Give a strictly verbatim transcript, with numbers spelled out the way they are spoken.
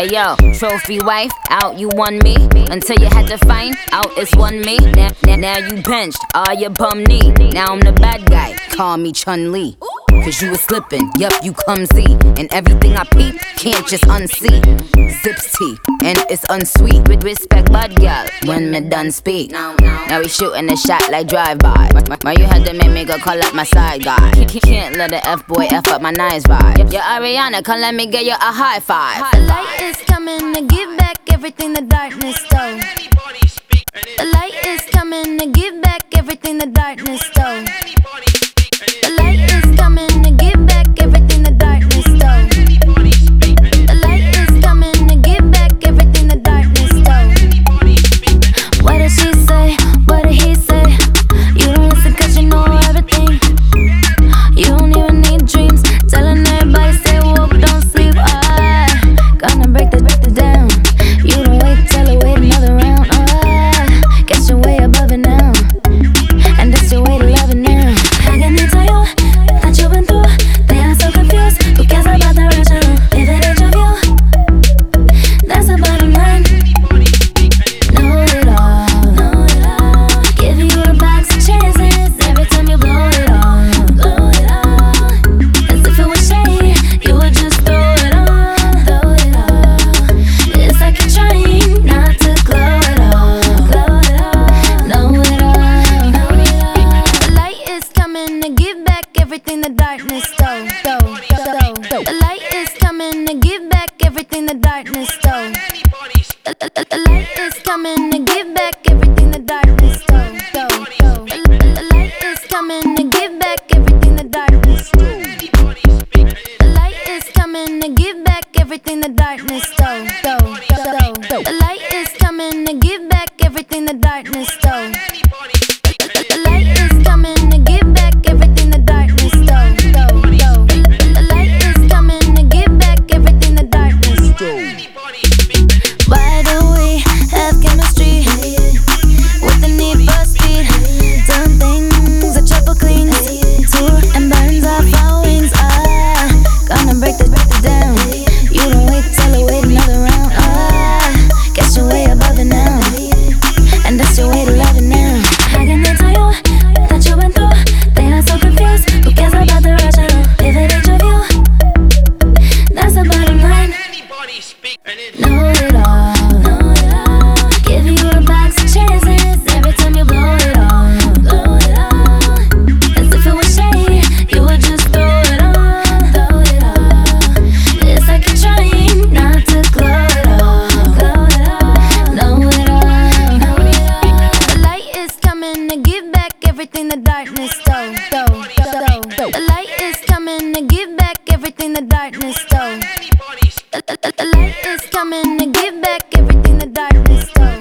Hey yo, trophy wife, out you won me. Until you had to find out it's one me. Now, now, now you benched, all your bum knee. Now I'm the bad guy, call me Chun-Li. Cause you was slipping, yup, you clumsy. And everything I peep, can't just unsee. Zips tea, and it's unsweet. With respect, bud girl, when me done speak. Now we shooting a shot like drive-by. Why you had to make me go call up my side guy? Can't let the F-boy F up my nice vibe. Yo, Ariana, come let me get you a high five. The light is coming to give back everything the darkness stole. The light is coming to give back everything the darkness stole. The light is coming to give back everything the darkness stole. The light is coming to give back everything the darkness stole. What did she say? What did he say? You don't listen cause you know everything. You don't even need dreams. Telling everybody stay woke, don't sleep. I gonna break the, break the down. You don't wait, tell her wait another round. I guess you're way above it now. And that's your way to love it now. How can they tell you that you've been through? They are so confused. Who cares about the original? If it ain't your view, that's the bottom line. Know it all, know it all. Give you a box of chances every time you blow it all, blow it all. As if it was shade, you would just throw it all, throw it all. It's like you're trying not to glow it all, glow it all. Know it all, know it all. The light is coming to give back everything the darkness stole. stole, stole. The light is coming to give back everything the darkness stole. The, the, the light is coming to give back everything the darkness stole. stole, stole. The, the light is coming to give back everything the darkness stole. The light is coming to give back everything the darkness stole. stole, stole. The light is coming to give back everything the darkness stole. The, the light is coming to give back everything the darkness stole. stole, stole. The, the light is coming to give back everything the darkness stole. Why do we have chemistry with the need for speed? Done things that triple cleans, tour and burns off our wings. Ah, gonna break the, break the down. You don't wait till I wait another round. Ah, guess you're way above it now, and that's your way to love it now. How can they tell you that you've been through? They are so confused. Who cares about the original? If it ain't your view, that's the bottom line. Know it all, know it all. Give you a box of chances every time you blow it all, blow it all. As if it was shade, you would just throw it all, throw it all. It's like you're trying not to glow it all, glow it all. Know it all, know it all. The light is coming to give back everything the darkness stole. stole, stole. The light is coming to give back everything the darkness stole. The, the, the light is coming to give back everything the darkness stole.